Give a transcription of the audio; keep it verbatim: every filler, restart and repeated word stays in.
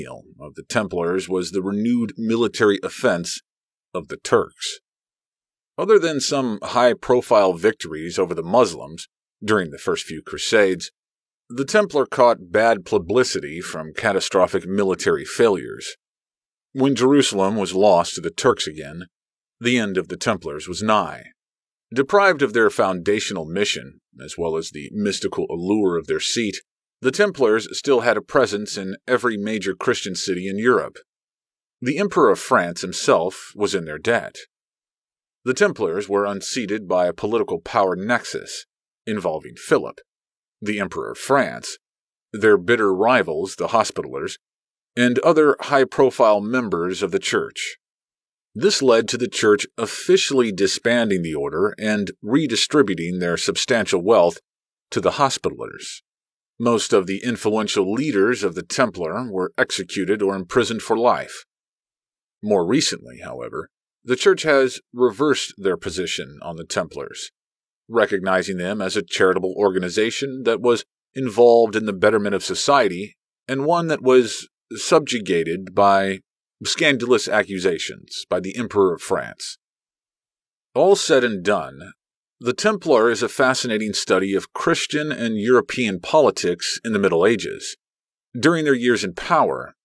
of the Templars was the renewed military offense of the Turks. Other than some high-profile victories over the Muslims during the first few Crusades, the Templar caught bad publicity from catastrophic military failures. When Jerusalem was lost to the Turks again, the end of the Templars was nigh. Deprived of their foundational mission, as well as the mystical allure of their seat, the Templars still had a presence in every major Christian city in Europe. The Emperor of France himself was in their debt. The Templars were unseated by a political power nexus involving Philip, the Emperor of France, their bitter rivals, the Hospitallers, and other high-profile members of the Church. This led to the Church officially disbanding the order and redistributing their substantial wealth to the Hospitallers. Most of the influential leaders of the Templar were executed or imprisoned for life. More recently, however, the Church has reversed their position on the Templars, recognizing them as a charitable organization that was involved in the betterment of society and one that was subjugated by scandalous accusations by the Emperor of France. All said and done, the Templar is a fascinating study of Christian and European politics in the Middle Ages. During their years in power,